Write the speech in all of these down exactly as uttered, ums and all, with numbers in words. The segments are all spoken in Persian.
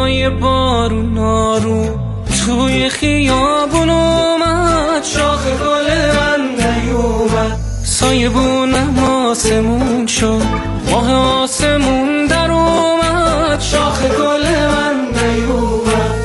نمای بارون آروم توی خیابون اومد، شاخ گل من نیومد، سایبونم آسمون شد، ماه آسمون در اومد، شاخ گل من نیومد.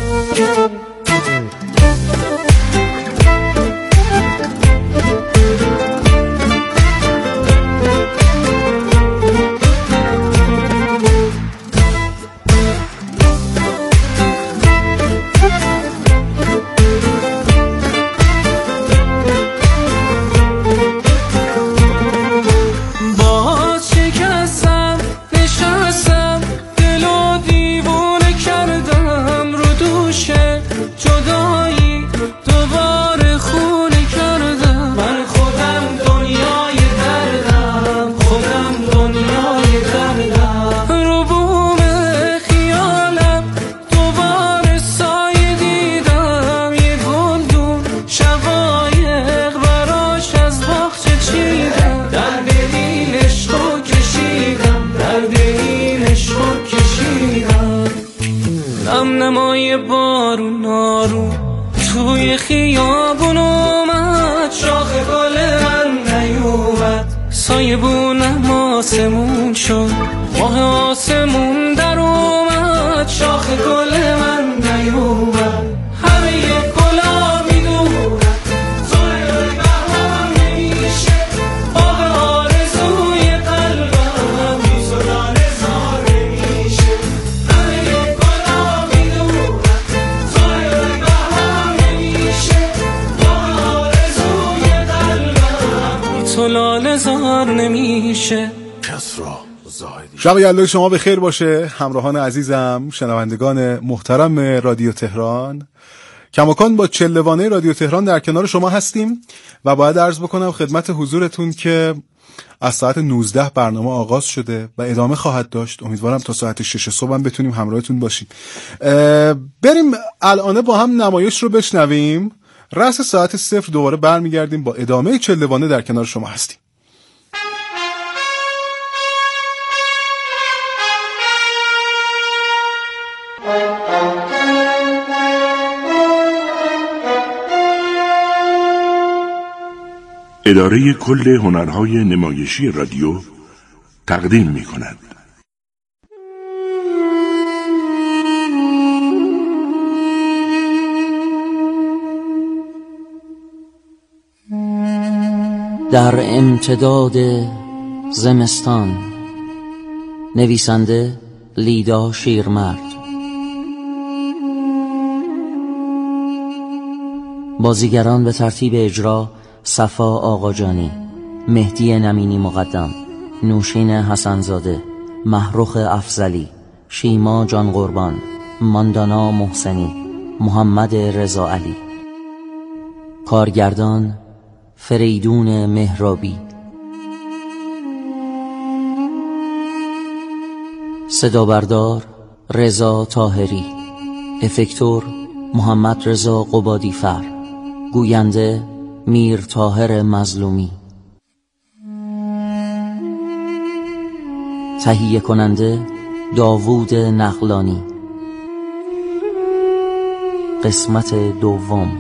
نمای بارون آروم توی خیابون اومد، شاخ گل من نیومد، سایبونم آسمون شد، ماه آسمون در اومد، شاخ گل من نیومد. همه یک گلا میدونن زور بهار نمیشه، باغ آرزوی قلبم بی زلال زار نمیشه. همه یک گلا میدونن زور بهار نمیشه، باغ آرزوی قلبم بی زلال زار نمیشه. شب یلدای شما به خیر باشه همراهان عزیزم، شنوندگان محترم رادیو تهران. کماکان با چلوانه رادیو تهران در کنار شما هستیم و باید عرض بکنم خدمت حضورتون که از ساعت نوزده برنامه آغاز شده و ادامه خواهد داشت. امیدوارم تا ساعت شش صبح هم بتونیم همراهتون باشیم. بریم الان با هم نمایش رو بشنویم. رأس ساعت صفر دوباره برمیگردیم با ادامه چلوانه در کنار شما هستیم. اداره کل هنرهای نمایشی رادیو تقدیم می کند. در امتداد زمستان، نویسنده لیدا شیرمرد، بازیگران به ترتیب اجرا: صفا آقاجانی، مهدی نمینی مقدم، نوشین حسنزاده، محروخ افضلی، شیما جان قربان، ماندانا محسنی، محمد رضا علی. کارگردان: فریدون مهرابی. صدا بردار: رضا طاهری. افکتور: محمد رضا قبادی فر. گوینده: میر طاهر مظلومی. تهیه کننده: داوود نقلانی. قسمت دوم.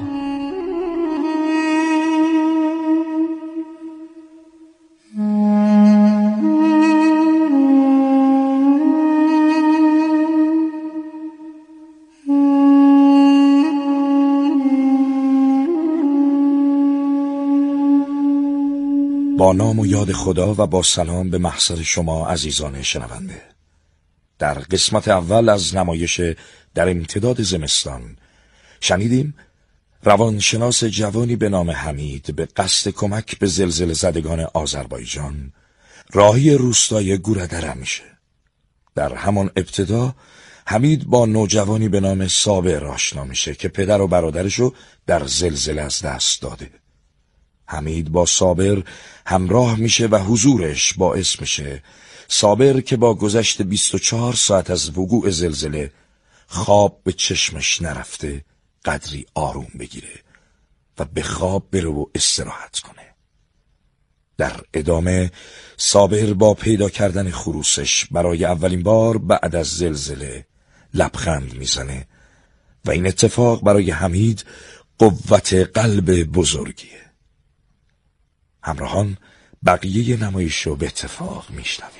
با نام و یاد خدا و با سلام به محضر شما عزیزان شنونده. در قسمت اول از نمایش در امتداد زمستان شنیدیم روانشناس جوانی به نام حمید به قصد کمک به زلزله زدگان آذربایجان راهی روستای گورادره میشه. در همان ابتدا حمید با نوجوانی به نام صابر آشنا میشه که پدر و برادرشو در زلزله از دست داده. حمید با صابر همراه میشه و حضورش باعث میشه صابر که با گذشت بیست و چهار ساعت از وقوع زلزله خواب به چشمش نرفته قدری آروم بگیره و به خواب بره و استراحت کنه. در ادامه صابر با پیدا کردن خروسش برای اولین بار بعد از زلزله لبخند میزنه و این اتفاق برای حمید قوت قلب بزرگیه. همراهان بقیه نمایش رو به اتفاق میشنویم.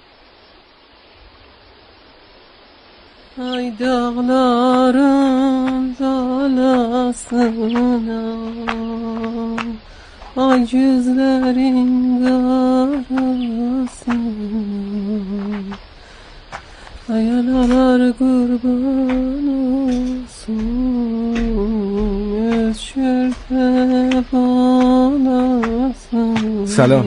Ay dağlarım dalasına, ay gözlerin karasına, ay analar kurban olsun, öz çörpe balasına. سلام.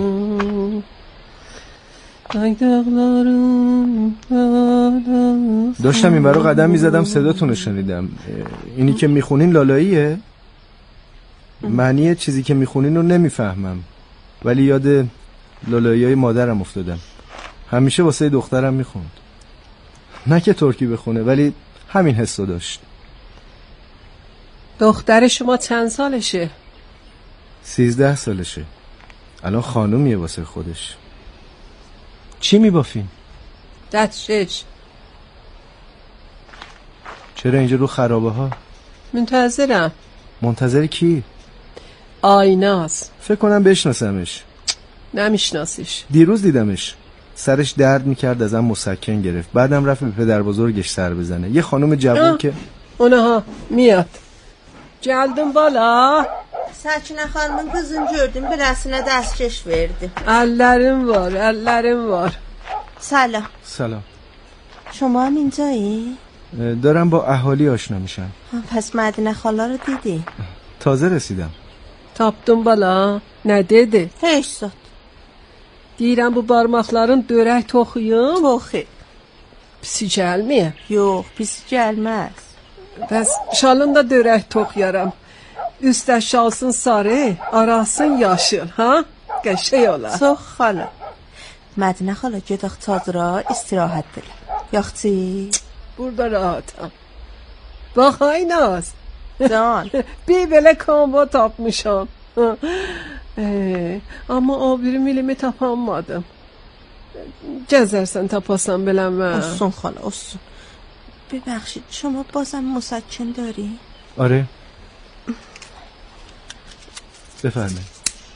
داشتم این برای قدم میزدم صداتون رو شنیدم. اینی که میخونین لالاییه؟ معنی چیزی که میخونین رو نمیفهمم، ولی یاد لالایی های مادرم افتادم. همیشه واسه دخترم میخوند، نه که ترکی بخونه، ولی همین حسو داشت. دختر شما چند سالشه؟ سیزده سالشه. الان خانومیه واسه خودش. چی میبافین؟ دستشش. چرا اینجا رو خرابه ها؟ منتظرم. منتظر کی؟ آیناس. فکر کنم بشناسمش. نمیشناسیش. دیروز دیدمش، سرش درد میکرد، ازم مسکن گرفت، بعدم رفت به پدر بزرگش سر بزنه. یه خانم جوان که اونها میاد. Geldim bala. Saçına xanımın kızını gördüm, birasına dəstkeş verdi. Ellerim var, ellerim var. سلام. سلام. شما هم اینجایی؟ دارم با اهالی آشنا میشم. پس مدینه خالا رو دیدی؟ تازه رسیدم. Tapdım bala. Ne dedi? Heç zat. Deyirəm bu barmaqların dörək toxuyum. Toxu. Pisi gəlmir. Yox, pis gəlməz. Bəs şalımda dörək toxuyaram. Üstə şalsın sarı, arasın yaşıl, ha? Qəşəng olar. Çox xala. Mədinə xala gedək çadıra istirahət dilə. Yoxçi? Burada rahatam. Bax Aynaz. Can. Bir belə kombo tapmışam. Ee, amma o bir milimi tapamadım. Gəzərsən tapasan beləmə. Olsun xala, olsun. ببخشید شما بازم مسکن داری؟ آره. بفرمایید.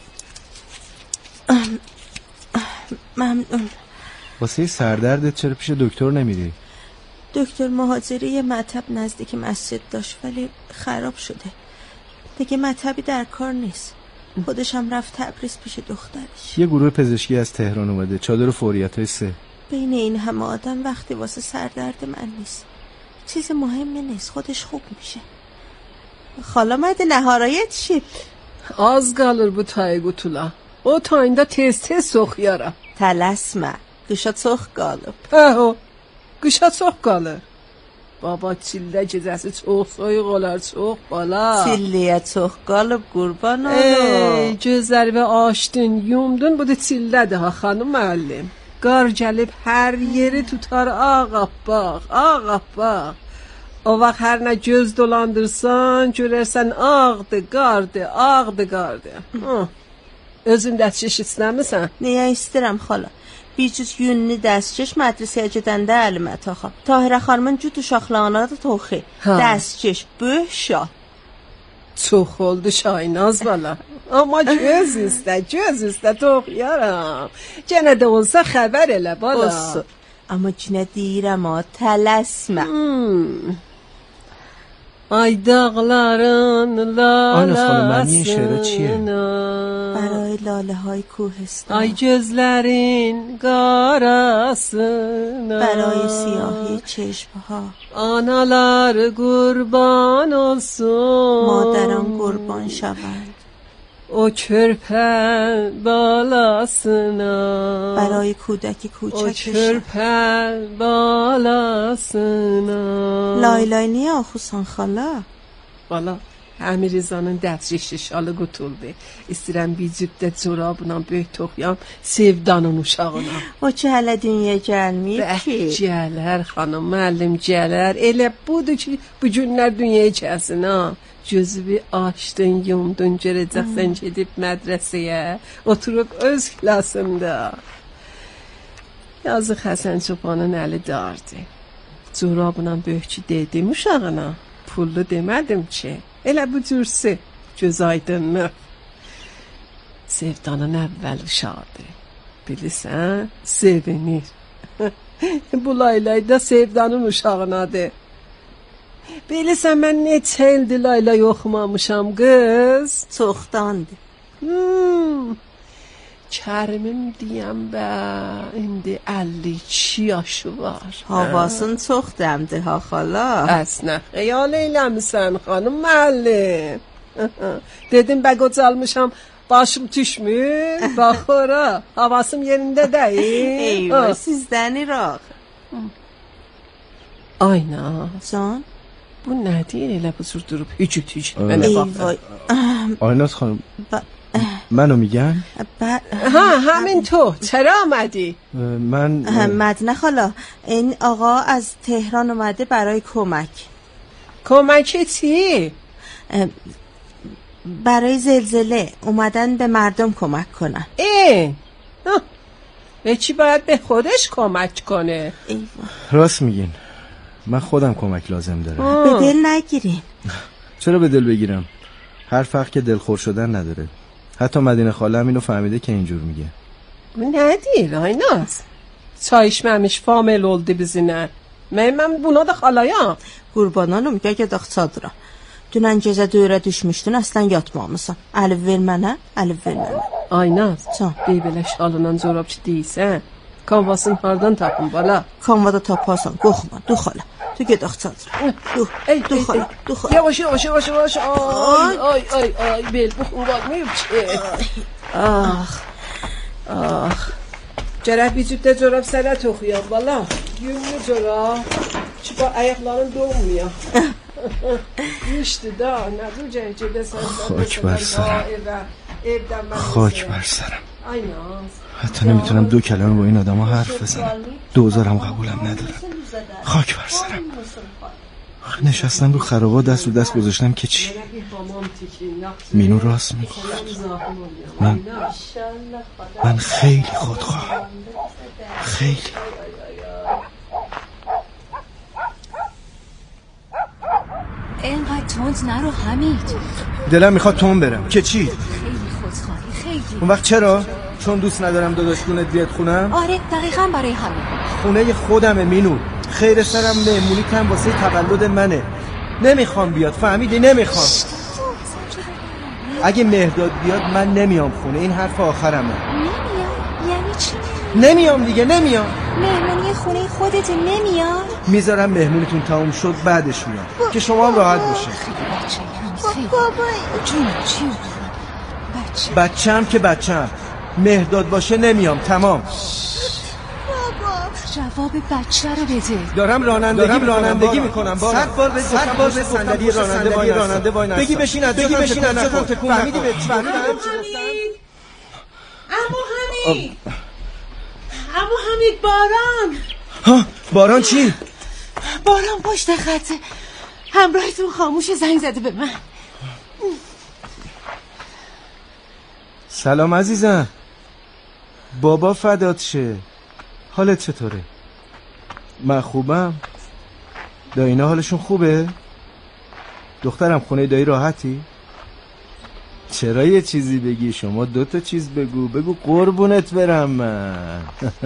ممنون. واسه سردردت چرا پیش دکتر نمیری؟ دکتر مهاجری یه مطب نزدیک مسجد داشت ولی خراب شده. دیگه مطبی در کار نیست. خودش هم رفت تبریز پیش دخترش. یه گروه پزشکی از تهران اومده، چادر فوریت های سه. بین این همه آدم وقتی واسه سردرد من نیست. چیز مهمی نیست، خودش خوب میشه. Xala mədə nəharayət şib. Az qalır bu tayı qutula. O tayında tez-tez soxuyaram. Tələsmə, qışa çox qalıb. Əho, qışa çox qalır. Baba çillə gecəsi çox soyuq olar, çox bala. Çilliyə çox qalıb, qurban olum. Ey, gözlərimi açdın, yumdun, bu da çillədir ha, xanım müəllim. Qar gəlib hər yeri tutar ağappaq, ağappaq. O vaxt hər nə göz dolandırsan, görərsən ağdır, qardır, ağdır, qardır. Özün dəstkeş istəmirsən? Niyə istəyirəm xala? Bir cüz yünlü dəstkeş mədrəsəyə gedəndə əlimə taxam. Tahirə xanımın cüt uşaqlarına da toxi. Dəstkeş, böyük şah. Çox oldu Şahinaz bala. Amma göz istə, göz istə toxuyaram. Yenə də olsa xəbər elə bala. Olsun. Amma yenə deyirəm ha, tələsmə. Hmm. Ay dağların lalasına, برای لاله های کوهستان. Ay gözlerin qarasına, برای سیاهی چشم ها. Analar qurban olsun, مادران قربان شوند. O körpə balasına, برای کودکی O کوچکشان. körpə balasına. لای لای niyə oxusan xala? Bala, Əmirizanın dəstkeşi şalı qutuldu. İstəyirəm bir cübdə corabla böyük toxuyam Sevdanın uşağına. O ki hələ dünyaya gəlməyib ki. Gələr xanım, müəllim gələr. Elə budur ki, bu günlər dünyaya gəlsin ha. Gözünü açdın, yumdun, görəcəksən gedib mədrəsəyə, oturub öz klasında. Yazıq Həsən Çobanın əli dardı. Zorabından böyükçü dedim uşağına. Pullu demedim ki. Elə bu cürse göz aydınlık. Sevdanın əvvəl uşağıdır. Bilirsən, sevinir. Bu Laylay da Sevdanın uşağınadır. Bilirsən, mən neçə ildir Laylay oxumamışam qız. Çoxdandır. Hmm. Kərimim deyəm bə, indi əlli iki yaşı var. Havasın çox dəmdir ha xala. Əsnə xəyal eləmisən xanım müəllim. Dedim bə qocalmışam, başım düşmür. Bax ora, havasım yerində deyil. Eyvah, sizdən iraq. Ayna. Can? Bu nədir elə bu cür durub hücüt hücüt mənə baxır. آیناز خانم منو میگن؟ ها همین تو چرا آمدی؟ من مدینه خالا این آقا از تهران اومده برای کمک. کمک چی؟ برای زلزله اومدن به مردم کمک کنن. ای به چی باید به خودش کمک کنه؟ راست میگین، من خودم کمک لازم دارم. به دل نگیرین. چرا به دل بگیرم؟ هر فرق که دلخور شدن نداره. حتی مدینه خالم اینو فهمیده که اینجور میگه. Nədir Aynaz? Çay içməmiş famel oldu bizimlə. Mən mən buna da xalayam. Qurbananım, gəl gedək çadıra. Dünən gecə döyürə düşmüşdün, əslən yatmamısan. Əlif ver mənə, əlif ver mənə. Aynaz, Can. Dey belə şalından corabçı deyilsən. Kanvasını hardan tapın bala? Kanvada taparsan, qorxma, dur xala. Tu gedək çadıra. Dur, Ey, dur ey, xala, ey. dur xala. Yavaş, yavaş, yavaş, yavaş. Ay, ay, ay, ay, bel buxum qalmayıb ki. Ah, ah. Gərək bir cübdə corab sənə toxuyam bala. Yünlü corab. Ki, bax, ayaqların doğmuyor. Düşdü da, nə bu cəncədə sən خاک بر سرم، خاک بر سرم. حتی نمیتونم دو کلمه با این آدم ها حرف بزنم. دوزارم قبولم ندارم. خاک بر سرم. نشستم رو خرابات دست رو دست گذاشتم که چی؟ مینو راست میگفت. من من خیلی خودخواهم، خیلی. اینقدر تند نرو حمید. دلم میخواد تون برم که چی؟ خیلی خودخواهی، خیلی. اون وقت چرا؟ چون دوست ندارم داداشگونت بیاد خونم؟ آره دقیقاً برای همین. خونه خودمه مینو. خیر سرم مهمونی کم واسه تولد منه. نمیخوام بیاد، فهمیدی؟ نمیخوام. اگه مهرداد بیاد من نمیام خونه. این حرف آخرمه. نمیام؟ یعنی چی؟ نمیام دیگه، نمیام. مهمونی خونه خودت نمیام؟ میذارم مهمونیتون تموم شد بعدش میام که شما هم راحت باشه. بابا جون جون بچه بچه‌م که بچه‌م. مهرداد باشه نمیام، تمام. جواب بچه رو بده. دارم رانندگی دارم رانندگی میکنم. صد بار به صد بار به صندلی راننده وای راننده وای نستم. بگی بشین از بگی بشین از جاتون تکون فهمیدی به فهمیدی عمو حمید، عمو حمید باران. ها باران چی؟ باران پشت خطه. همراهتون خاموش زنگ زده به من. سلام عزیزم. بابا فدات شه. حالت چطوره؟ من خوبم. دایینا حالشون خوبه؟ دخترم خونه دایی راحتی؟ چرا یه چیزی بگی؟ شما دوتا چیز بگو. بگو قربونت برم من.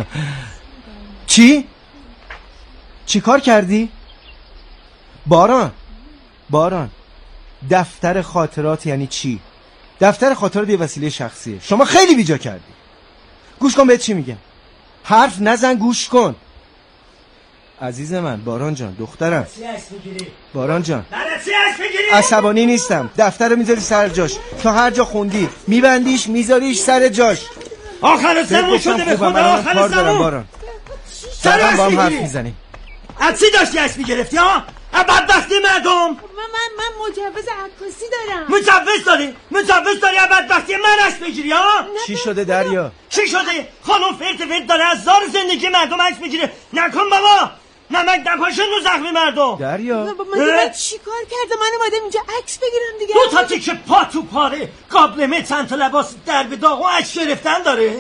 چی؟ چی کار کردی؟ باران باران دفتر خاطرات یعنی چی؟ دفتر خاطرات یه وسیله شخصیه. شما خیلی بیجا کردی. گوش کن بهت چی میگم. حرف نزن، گوش کن. عزیز من، باران جان، دخترم. باران جان، عصبانی نیستم. دفتر رو میذاری سر جاش. تا هر جا خوندی میبندیش میذاریش سر جاش. آخر زمان شده به خدا. آخر زمان. باران زدم با هم حرف میزنیم. از چی داشتی عکس میگرفتی ها؟ از بدبختی مردم. من من من مجوز عکاسی دارم. مجوز داری؟ مجوز داری از بدبختی من عکس بگیری ها؟ چی شده دریا؟ چی شده؟ خانم فرد فرد داره از زار زندگی مردم عکس میگیره. نکن بابا. نمک نپاشن رو زخمی مردم. دریا من چی کار کردم؟ من اومدم اینجا عکس بگیرم دیگه. دو تا تیکه پا تو پاره، قابلمه، چند تا لباس در به داغ و عکس گرفتن داره.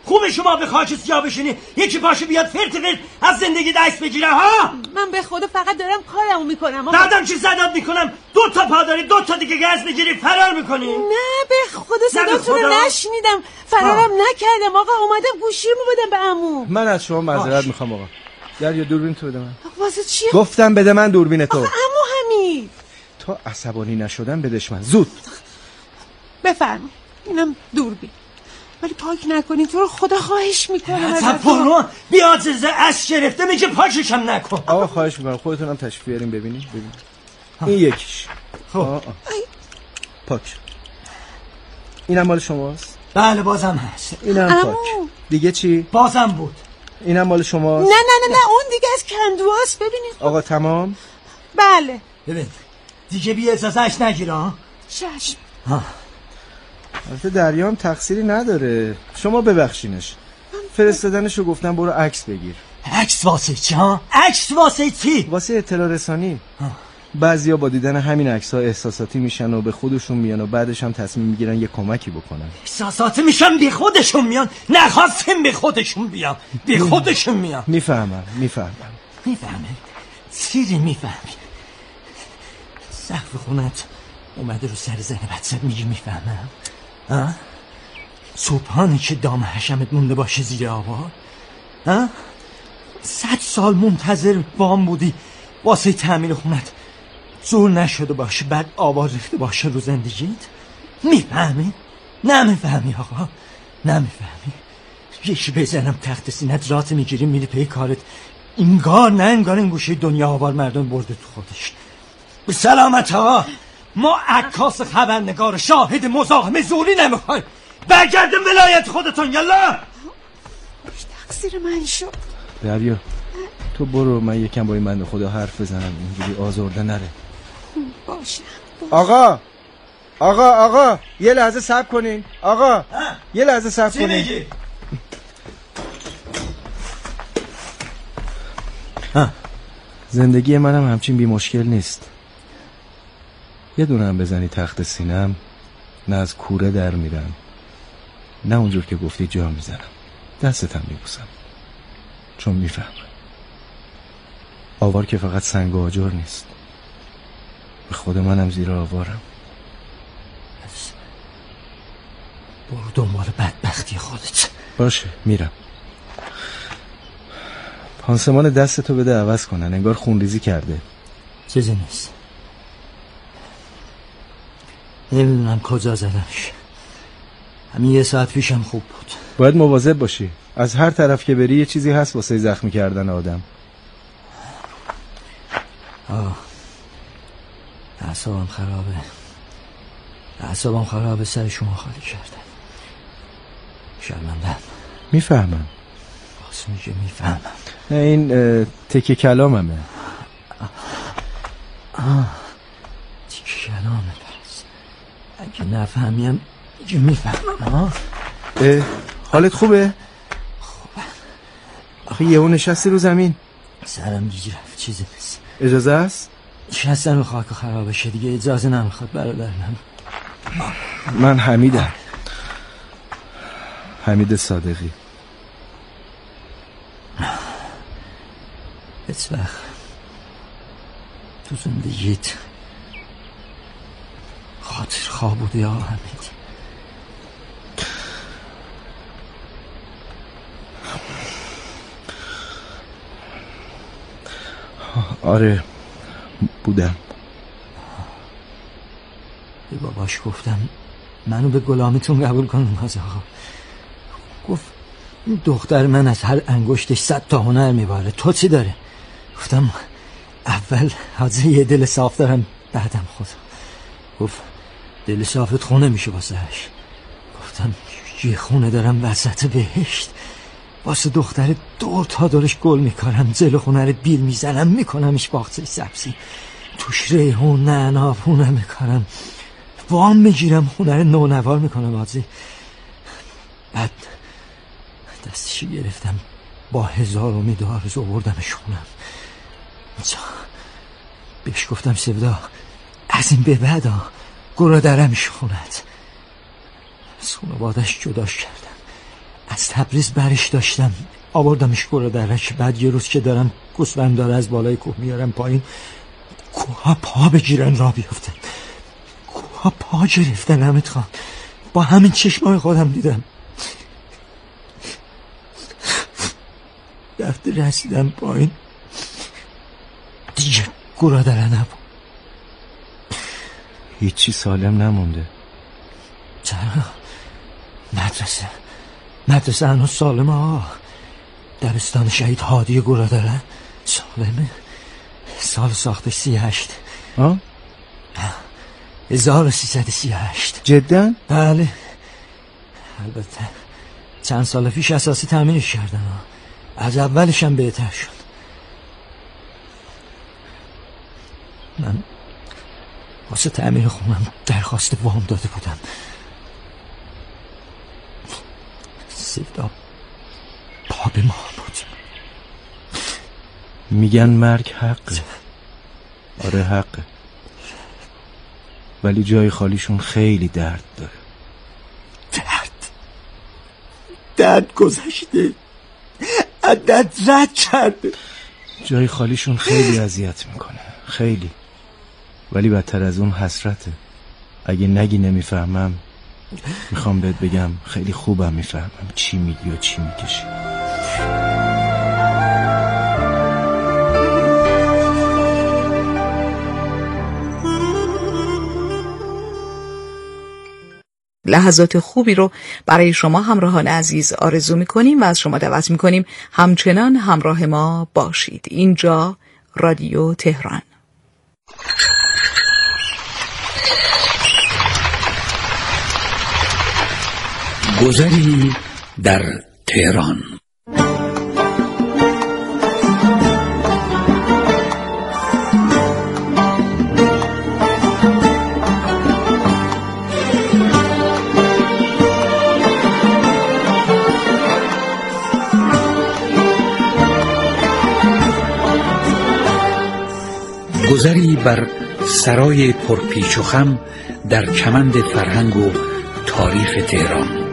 خوب شما به خاک سیاه بشینی یکی پاشو بیاد فرت فرت از زندگی دست بگیره ها. من به خدا فقط دارم کارمو میکنم. بعدم چی صدات میکنم؟ دو تا پا داری دو تا دیگه گز بگیری فرار میکنی؟ نه به خدا صداتون رو نشنیدم. فرارم نکردم آقا، اومدم گوشیمو بدم به عمو. من از شما معذرت میخوام آقا. دریا دوربین تو بده من. واسه چی؟ گفتم بده من دوربین تو. عمو حمید تا عصبانی نشدم بدش من زود. بفرمایید اینم دوربین، ولی پاک نکنین تو رو خدا خواهش میکنم. صفورو بیاد زرزه اش گرفته میگه پاکشم نکن. آقا خواهش میکنم خودتونم تشریف بیارین ببینین. ببین این یکیش. خب پاک. اینم مال شماست؟ بله بازم هست. اینم پاک. دیگه چی؟ بازم بود. اینم مال شماست؟ نه نه نه نه اون دیگه از کندواست. ببینید آقا تمام؟ بله. ببین دیگه بی اجازهش نگیره ها. چشم. ها البته دریا هم تقصیری نداره، شما ببخشینش. فرستادنشو گفتم برو عکس بگیر. عکس واسه چی ها؟ عکس واسه چی؟ واسه اطلاع رسانی. بعضیا با دیدن همین عکس‌ها احساساتی میشن و به خودشون میان و بعدش هم تصمیم میگیرن یه کمکی بکنن. احساساتی میشن بی خودشون میان، نخواستیم بی خودشون بیان، بی خودشون میان. میفهمم میفهمم میفهمی؟ چیزی میفهمی؟ سقف خونت اومده رو سر زن بچت میگی میفهمم؟ ها؟ صبحانی که دام حشمت مونده باشه زیر آوار؟ ها؟ صد سال منتظر وام بودی واسه تعمیر خونت زور نشده باشه بعد آوار ریخته باشه رو زندگیت؟ میفهمی؟ نمیفهمی آقا؟ نمیفهمی؟ یکی بزنم تخت سینت رات میگیری میری پی کارت، انگار نه انگار این گوشه دنیا آوار مردم برده تو خودش. به سلامت ها. ما عکاس خبرنگار شاهد مزاحم زوری نمیخوایم. برگردم ولایت خودتون. یلا تقصیر من شد. دریا تو برو، من یکم با این بنده خدا حرف بزنم اینجوری آزرده نره. باشه. آقا آقا آقا یه لحظه صبر کنین. آقا یه لحظه صبر کنین. زندگی منم همچین بی مشکل نیست. یه دونه هم بزنی تخت سینم نه از کوره در میرم نه اونجور که گفتی جا میزنم، دستتم میبوسم چون میفهمم آوار که فقط سنگ و آجر نیست، به خود منم زیر آوارم. برو دنبال بدبختی خودت. باشه میرم. پانسمان دستتو بده عوض کنن، انگار خونریزی کرده. چیزی نیست. نمیدونم کجا زدمش. همین یه ساعت پیشم خوب بود. باید مواظب باشی، از هر طرف که بری یه چیزی هست واسه زخمی کردن آدم. آه اعصابم خرابه. اعصابم خرابه سر شما خالی کردم. شرمندم. میفهمم. باز میگه میفهمم. نه این تکه کلاممه. آه تکه کلامه. پس اگه نفهمیم میگه میفهمم. اه حالت خوبه؟ خوبه. آخه یهو نشستی رو زمین. سرم دیگه رفت. چیزی نیست. اجازه است؟ شستم خاک خراب بشه دیگه اجازه نمیخواد برادر من. من حمیدم، حمید صادقی. هیچ وقت تو زندگیت خاطر خواه بوده یا حمید؟ آره بودم. به باباش گفتم منو به غلامیتون قبول کن مازه آقا. گفت دختر من از هر انگشتش صد تا هنر میباره، تو چی داره؟ گفتم اول حاضر یه دل صاف دارم بعدم خدا. گفت دل صافت خونه میشه واسهش. گفتم یه خونه دارم وسط بهشت واسه دختر دور تا دورش گل میکارم، جلو خونه رو بیل میزنم میکنمش باغچه سبزی، توش ریحون نعنا پونه میکارم، وام میگیرم خونه رو نونوار میکنم بازی. بعد دستشی گرفتم با هزار امید و آرزو آوردمش خونم. بهش گفتم سودا از این به بعد گرا درمش خونت. از خونه بادش جداش کردم، از تبریز برش داشتم آوردمش گورا درک. بعد یه روز که دارم گوسفند داره از بالای کوه میارم پایین، کوها پا بگیرن را بیافتن. کوها پا گرفتن حمید خان، با همین چشمای خودم دیدم. وقتی رسیدم پایین دیگه گورا داره نبود. هیچی سالم نمونده. چرا؟ مدرسه مدرسه هنوز سالمه ها. دبستان شهید هادی گورا داره سالمه. سال ساختش سی هشت آه؟ هزار و سیصد سی هشت. جدا؟ بله. البته چند سال پیش اساسی تأمینش کردن ها. از اولش هم بهتر شد. من واسه تأمین خونم درخواست وام داده بودم. سیفتا پا به ما بود. میگن مرگ حقه. آره حقه، ولی جای خالیشون خیلی درد داره. درد درد گذشته، درد رد کرده. جای خالیشون خیلی اذیت میکنه، خیلی. ولی بدتر از اون حسرته. اگه نگی نمیفهمم، میخوام بهت بگم خیلی خوبم میفهمم چی میگی و چی میکشی. لحظات خوبی رو برای شما همراهان عزیز آرزو میکنیم و از شما دعوت میکنیم همچنان همراه ما باشید. اینجا رادیو تهران. گذری در تهران. گذری بر سرای پرپیچ و خم در کمند فرهنگ و تاریخ تهران.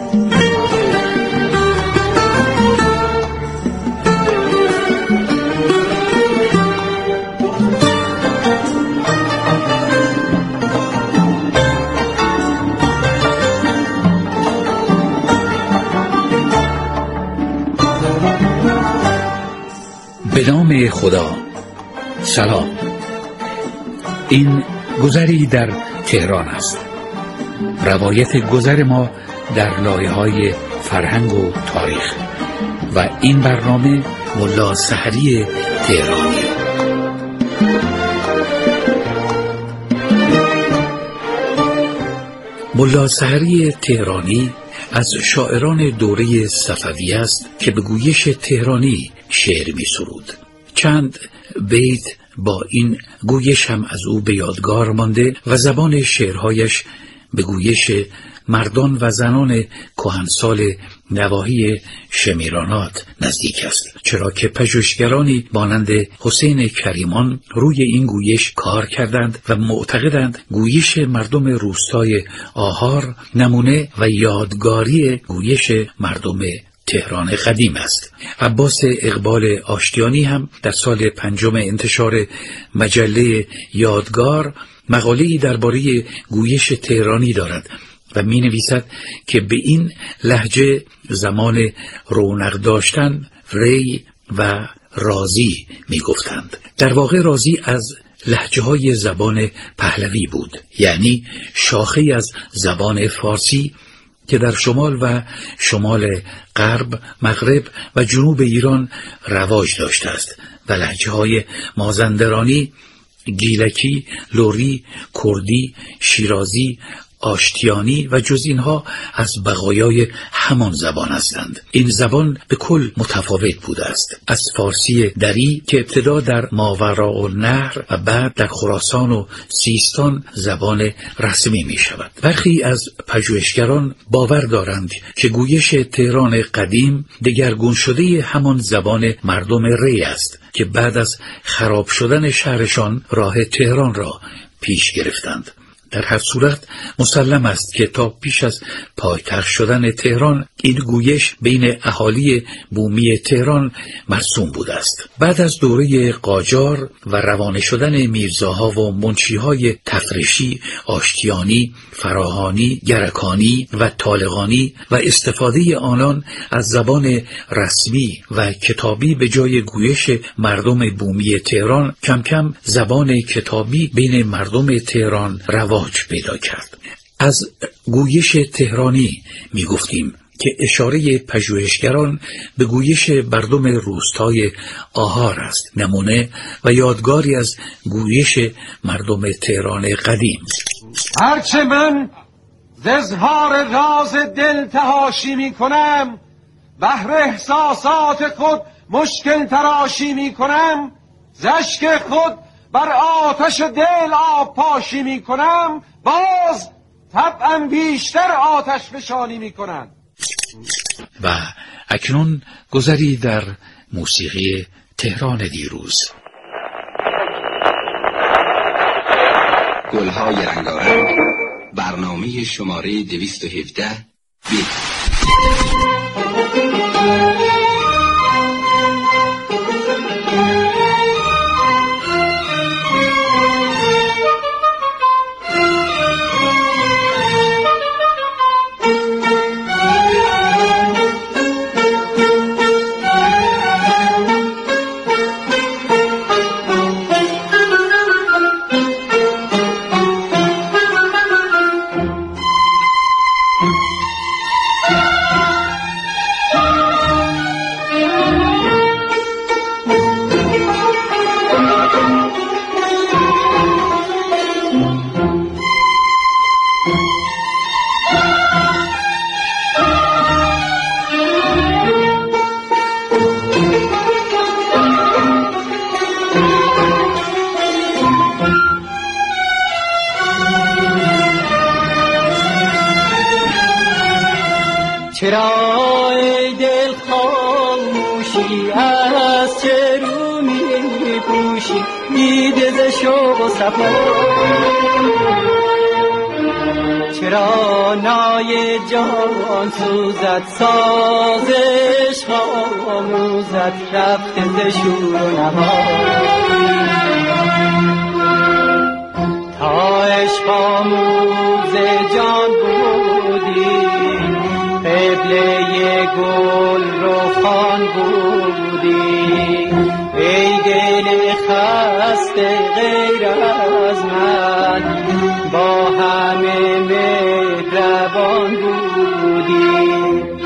به نام خدا. سلام. این گذری در تهران است. روایت گذر ما در لایه‌های فرهنگ و تاریخ و این برنامه ملا سحری تهرانی. ملا سحری تهرانی از شاعران دوره صفوی است که به گویش تهرانی شعر می سرود. چند بیت با این گویش هم از او به یادگار مانده و زبان شعرهایش به گویش مردان و زنان کهنسال نواحی شمیرانات نزدیک است، چرا که پژوهشگرانی مانند حسین کریمان روی این گویش کار کردند و معتقدند گویش مردم روستای آهار نمونه و یادگاری گویش مردم تهران قدیم است. عباس اقبال آشتیانی هم در سال پنجم انتشار مجله یادگار مقاله‌ای درباره گویش تهرانی دارد و می نویسد که به این لهجه زمان رونق داشتن ری و رازی می گفتند. در واقع رازی از لهجه های زبان پهلوی بود، یعنی شاخه‌ای از زبان فارسی که در شمال و شمال غرب، مغرب و جنوب ایران رواج داشته است و لهجه‌های مازندرانی، گیلکی، لوری، کردی، شیرازی، آشتیانی و جز اینها از بقایای همان زبان هستند. این زبان به کل متفاوت بوده است از فارسی دری که ابتدا در ماوراءالنهر و بعد در خراسان و سیستان زبان رسمی می شود. برخی از پژوهشگران باور دارند که گویش تهران قدیم دگرگون شده همان زبان مردم ری است که بعد از خراب شدن شهرشان راه تهران را پیش گرفتند. در هر صورت مسلم است که تا پیش از پایتخت شدن تهران این گویش بین اهالی بومی تهران مرسوم بوده است. بعد از دوره قاجار و روانه شدن میرزاها و منشیهای تفرشی، آشتیانی، فراهانی، گرکانی و طالقانی و استفاده آنان از زبان رسمی و کتابی به جای گویش مردم بومی تهران، کم کم زبان کتابی بین مردم تهران رواج پیدا کرد. از گویش تهرانی می گفتیم که اشاره پژوهشگران به گویش مردم روستای آهار است، نمونه و یادگاری از گویش مردم تهران قدیم. هرچه من ز اظهار راز دل تهاشی می کنم، بهر احساسات خود مشکل تراشی می کنم، ز اشک خود بر آتش دل آب پاشی می کنم، باز طبعا بیشتر آتش فشانی می کنم. و اکنون گذری در موسیقی تهران دیروز. گلهای رنگارنگ، برنامه شماره دویست و هفده بی. چرا ای دل خاموشی، از چه رو می پوشی دیده ز شوق و صفا؟ چرا نای جان سوزد، سازش خاموزد، رفت ز شور و نوا؟ تا عشق آموز جان بودی، قبله گل روخان بودی، ای دل خسته غیر از من با همه مهربان بودی.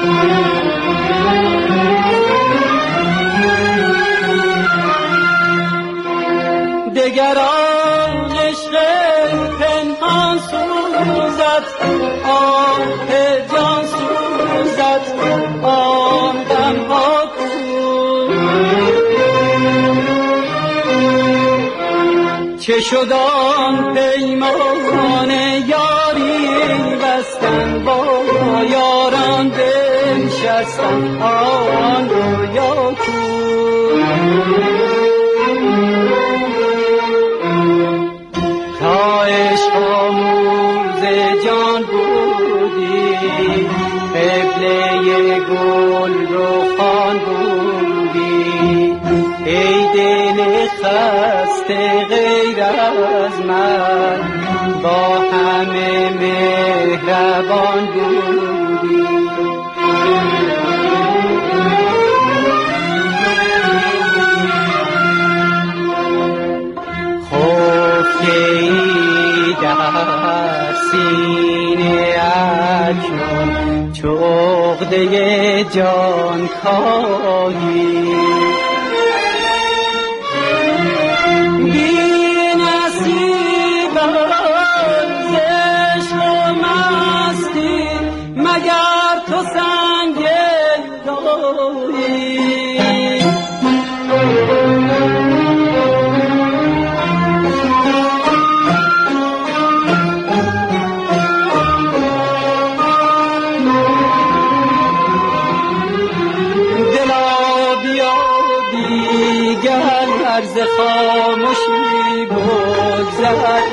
دگران عشق پنهان سوزد، آه جان سوزد، آن دم ها کو چه شد آن پیمان یاری بستن، با یاران بنشستن، آن رویا کو تا عشق آموز جان بودی، قبله گل روخان بودی، ای دل خسته غیر از من با همه مهربان بودی. ای در سینه اکنون چو عقده جان کاهی،